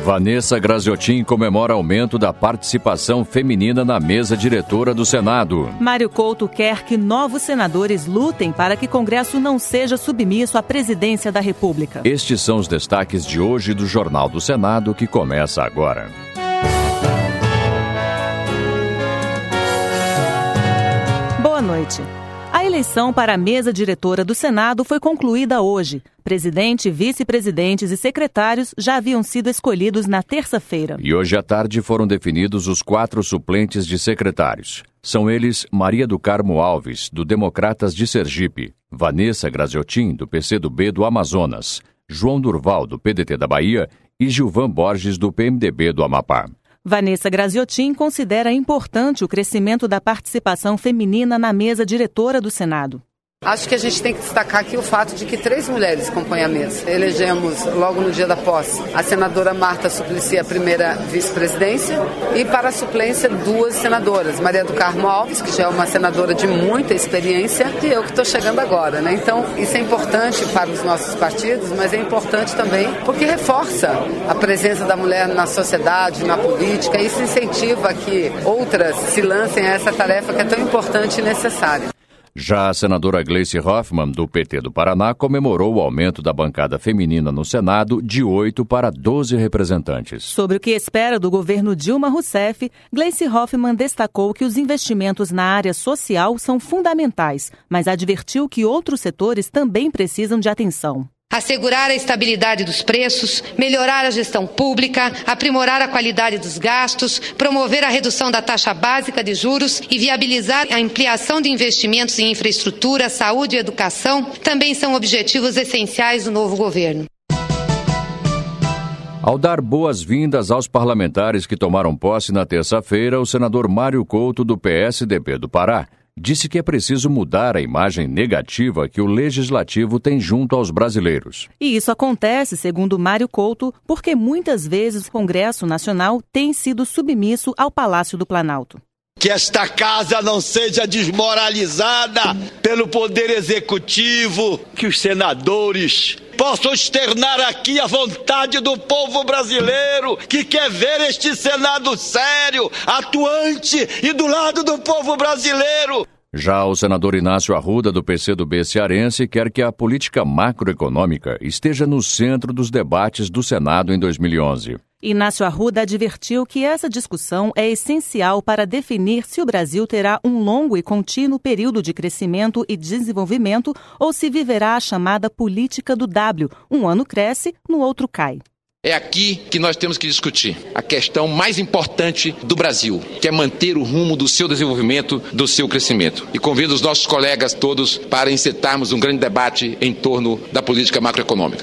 Vanessa Graziotin comemora aumento da participação feminina na mesa diretora do Senado. Mário Couto quer que novos senadores lutem para que Congresso não seja submisso à presidência da República. Estes são os destaques de hoje do Jornal do Senado, que começa agora. Boa noite. A eleição para a mesa diretora do Senado foi concluída hoje. Presidente, vice-presidentes e secretários já haviam sido escolhidos na terça-feira. E hoje à tarde foram definidos os 4 suplentes de secretários. São eles Maria do Carmo Alves, do Democratas de Sergipe, Vanessa Graziotin, do PCdoB do Amazonas, João Durval, do PDT da Bahia e Gilvan Borges, do PMDB do Amapá. Vanessa Graziotin considera importante o crescimento da participação feminina na mesa diretora do Senado. Acho que a gente tem que destacar aqui o fato de que 3 mulheres compõem a mesa. Elegemos, logo no dia da posse, a senadora Marta Suplicy, a primeira vice-presidência, e para a suplência 2 senadoras, Maria do Carmo Alves, que já é uma senadora de muita experiência, e eu que estou chegando agora, né? Então, isso é importante para os nossos partidos, mas é importante também porque reforça a presença da mulher na sociedade, na política, e isso incentiva que outras se lancem a essa tarefa que é tão importante e necessária. Já a senadora Gleice Hoffmann, do PT do Paraná, comemorou o aumento da bancada feminina no Senado de 8 para 12 representantes. Sobre o que espera do governo Dilma Rousseff, Gleice Hoffmann destacou que os investimentos na área social são fundamentais, mas advertiu que outros setores também precisam de atenção. Assegurar a estabilidade dos preços, melhorar a gestão pública, aprimorar a qualidade dos gastos, promover a redução da taxa básica de juros e viabilizar a ampliação de investimentos em infraestrutura, saúde e educação também são objetivos essenciais do novo governo. Ao dar boas-vindas aos parlamentares que tomaram posse na terça-feira, o senador Mário Couto, do PSDB do Pará, disse que é preciso mudar a imagem negativa que o Legislativo tem junto aos brasileiros. E isso acontece, segundo Mário Couto, porque muitas vezes o Congresso Nacional tem sido submisso ao Palácio do Planalto. Que esta casa não seja desmoralizada pelo Poder Executivo, que os senadores possam externar aqui a vontade do povo brasileiro, que quer ver este Senado sério, atuante e do lado do povo brasileiro. Já o senador Inácio Arruda, do PCdoB cearense, quer que a política macroeconômica esteja no centro dos debates do Senado em 2011. Inácio Arruda advertiu que essa discussão é essencial para definir se o Brasil terá um longo e contínuo período de crescimento e desenvolvimento ou se viverá a chamada política do W. Um ano cresce, no outro cai. É aqui que nós temos que discutir a questão mais importante do Brasil, que é manter o rumo do seu desenvolvimento, do seu crescimento. E convido os nossos colegas todos para incitarmos um grande debate em torno da política macroeconômica.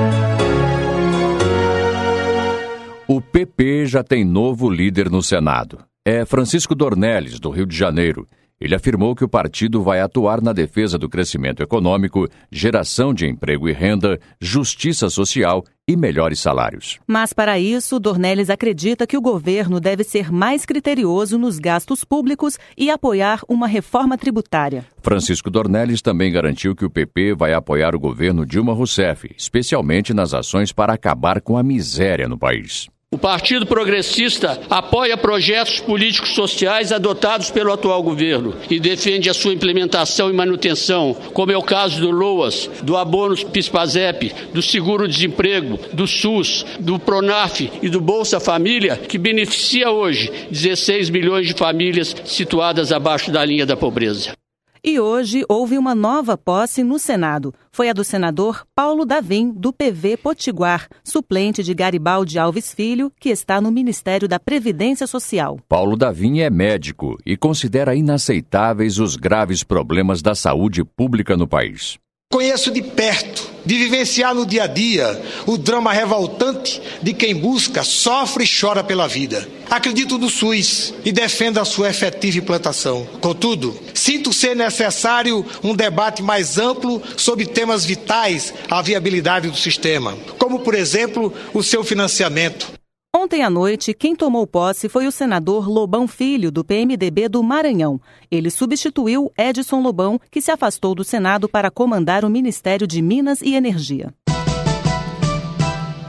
O PP já tem novo líder no Senado. É Francisco Dornelles, do Rio de Janeiro. Ele afirmou que o partido vai atuar na defesa do crescimento econômico, geração de emprego e renda, justiça social e melhores salários. Mas, para isso, Dornelles acredita que o governo deve ser mais criterioso nos gastos públicos e apoiar uma reforma tributária. Francisco Dornelles também garantiu que o PP vai apoiar o governo Dilma Rousseff, especialmente nas ações para acabar com a miséria no país. O Partido Progressista apoia projetos políticos sociais adotados pelo atual governo e defende a sua implementação e manutenção, como é o caso do LOAS, do Abono PIS/PASEP, do Seguro-Desemprego, do SUS, do PRONAF e do Bolsa Família, que beneficia hoje 16 milhões de famílias situadas abaixo da linha da pobreza. E hoje houve uma nova posse no Senado. Foi a do senador Paulo Davim, do PV Potiguar, suplente de Garibaldi Alves Filho, que está no Ministério da Previdência Social. Paulo Davim é médico e considera inaceitáveis os graves problemas da saúde pública no país. Conheço de perto, de vivenciar no dia a dia, o drama revoltante de quem busca, sofre e chora pela vida. Acredito no SUS e defendo a sua efetiva implantação. Contudo, sinto ser necessário um debate mais amplo sobre temas vitais à viabilidade do sistema, como, por exemplo, o seu financiamento. Ontem à noite, quem tomou posse foi o senador Lobão Filho, do PMDB do Maranhão. Ele substituiu Edson Lobão, que se afastou do Senado para comandar o Ministério de Minas e Energia.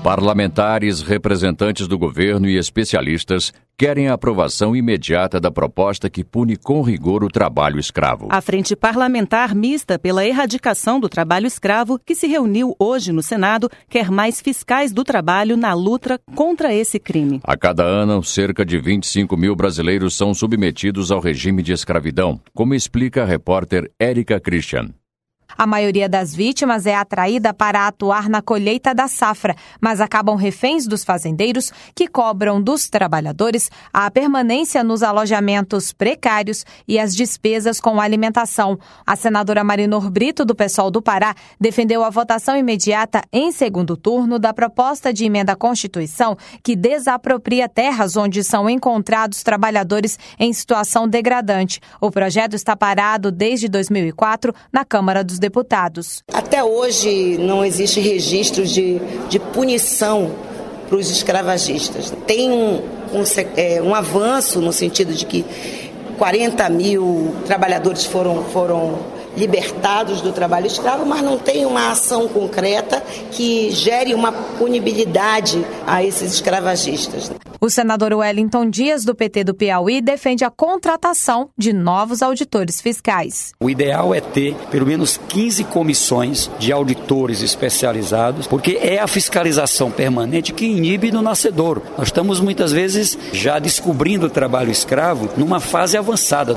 Parlamentares, representantes do governo e especialistas querem a aprovação imediata da proposta que pune com rigor o trabalho escravo. A Frente Parlamentar Mista pela Erradicação do Trabalho Escravo, que se reuniu hoje no Senado, quer mais fiscais do trabalho na luta contra esse crime. A cada ano, cerca de 25 mil brasileiros são submetidos ao regime de escravidão, como explica a repórter Érica Christian. A maioria das vítimas é atraída para atuar na colheita da safra, mas acabam reféns dos fazendeiros que cobram dos trabalhadores a permanência nos alojamentos precários e as despesas com alimentação. A senadora Marinor Brito, do PSOL do Pará, defendeu a votação imediata em segundo turno da proposta de emenda à Constituição que desapropria terras onde são encontrados trabalhadores em situação degradante. O projeto está parado desde 2004 na Câmara dos Deputados. Até hoje não existe registro de punição para os escravagistas. Tem um avanço no sentido de que 40 mil trabalhadores foram libertados do trabalho escravo, mas não tem uma ação concreta que gere uma punibilidade a esses escravagistas. O senador Wellington Dias, do PT do Piauí, defende a contratação de novos auditores fiscais. O ideal é ter pelo menos 15 comissões de auditores especializados, porque é a fiscalização permanente que inibe no nascedouro. Nós estamos muitas vezes já descobrindo o trabalho escravo numa fase avançada.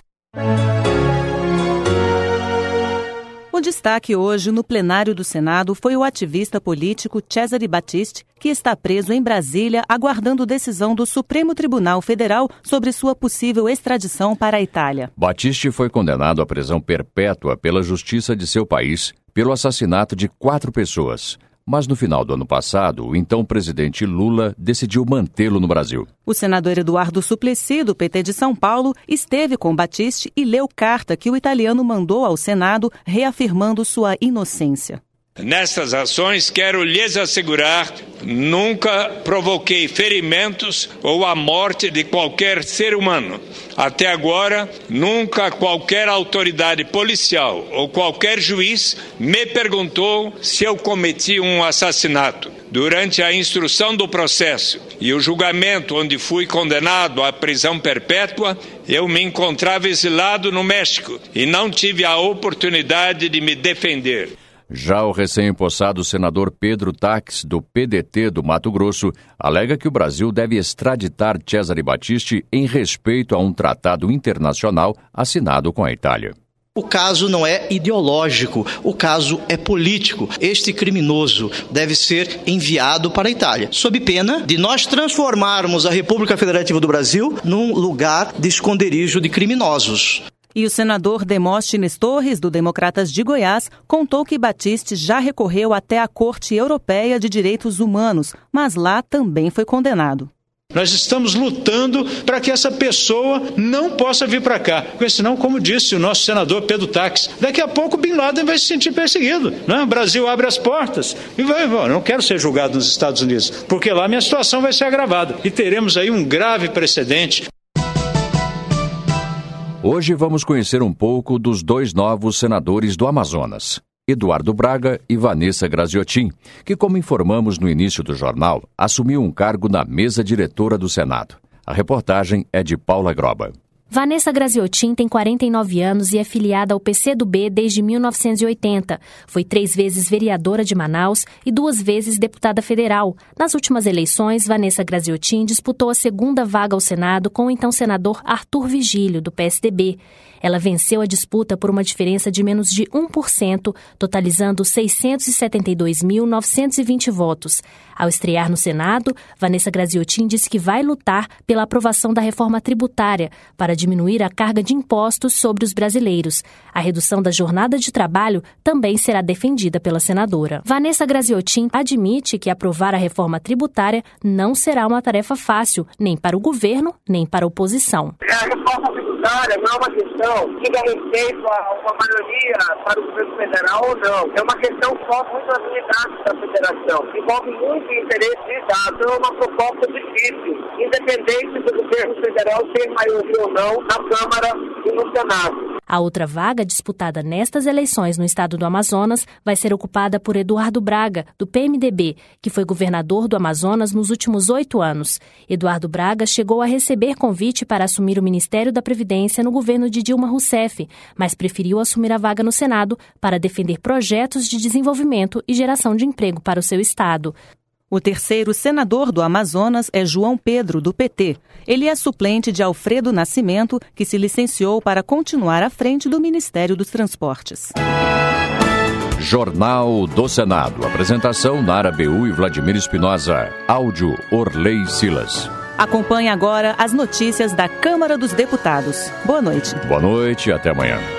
O destaque hoje no plenário do Senado foi o ativista político Cesare Battisti, que está preso em Brasília aguardando decisão do Supremo Tribunal Federal sobre sua possível extradição para a Itália. Battisti foi condenado à prisão perpétua pela justiça de seu país pelo assassinato de 4 pessoas. Mas no final do ano passado, o então presidente Lula decidiu mantê-lo no Brasil. O senador Eduardo Suplicy, do PT de São Paulo, esteve com Battisti e leu carta que o italiano mandou ao Senado, reafirmando sua inocência. Nestas ações, quero lhes assegurar, nunca provoquei ferimentos ou a morte de qualquer ser humano. Até agora, nunca qualquer autoridade policial ou qualquer juiz me perguntou se eu cometi um assassinato. Durante a instrução do processo e o julgamento onde fui condenado à prisão perpétua, eu me encontrava exilado no México e não tive a oportunidade de me defender. Já o recém-empossado senador Pedro Taques, do PDT do Mato Grosso, alega que o Brasil deve extraditar Cesare Battisti em respeito a um tratado internacional assinado com a Itália. O caso não é ideológico, o caso é político. Este criminoso deve ser enviado para a Itália, sob pena de nós transformarmos a República Federativa do Brasil num lugar de esconderijo de criminosos. E o senador Demóstenes Torres, do Democratas de Goiás, contou que Battisti já recorreu até a Corte Europeia de Direitos Humanos, mas lá também foi condenado. Nós estamos lutando para que essa pessoa não possa vir para cá, porque senão, como disse o nosso senador Pedro Taques, daqui a pouco Bin Laden vai se sentir perseguido, né? O Brasil abre as portas e não quero ser julgado nos Estados Unidos, porque lá minha situação vai ser agravada e teremos aí um grave precedente. Hoje vamos conhecer um pouco dos 2 novos senadores do Amazonas, Eduardo Braga e Vanessa Graziotin, que, como informamos no início do jornal, assumiu um cargo na mesa diretora do Senado. A reportagem é de Paula Groba. Vanessa Graziotin tem 49 anos e é filiada ao PCdoB desde 1980. Foi 3 vezes vereadora de Manaus e 2 vezes deputada federal. Nas últimas eleições, Vanessa Graziotin disputou a 2ª vaga ao Senado com o então senador Arthur Vigílio, do PSDB. Ela venceu a disputa por uma diferença de menos de 1%, totalizando 672.920 votos. Ao estrear no Senado, Vanessa Graziotin disse que vai lutar pela aprovação da reforma tributária para diminuir a carga de impostos sobre os brasileiros. A redução da jornada de trabalho também será defendida pela senadora. Vanessa Graziotin admite que aprovar a reforma tributária não será uma tarefa fácil, nem para o governo, nem para a oposição. A reforma tributária não é uma questão que dá respeito a uma maioria para o governo federal ou não. É uma questão que envolve muito as unidades da federação, envolve muito interesse de Estado. É uma proposta difícil, independente do governo federal ter maioria ou não na Câmara e no Senado. A outra vaga disputada nestas eleições no estado do Amazonas vai ser ocupada por Eduardo Braga, do PMDB, que foi governador do Amazonas nos últimos 8 anos. Eduardo Braga chegou a receber convite para assumir o Ministério da Previdência no governo de Dilma Rousseff, mas preferiu assumir a vaga no Senado para defender projetos de desenvolvimento e geração de emprego para o seu estado. O terceiro senador do Amazonas é João Pedro, do PT. Ele é suplente de Alfredo Nascimento, que se licenciou para continuar à frente do Ministério dos Transportes. Jornal do Senado. Apresentação Nara Beu e Vladimir Espinosa. Áudio Orley Silas. Acompanhe agora as notícias da Câmara dos Deputados. Boa noite. Boa noite e até amanhã.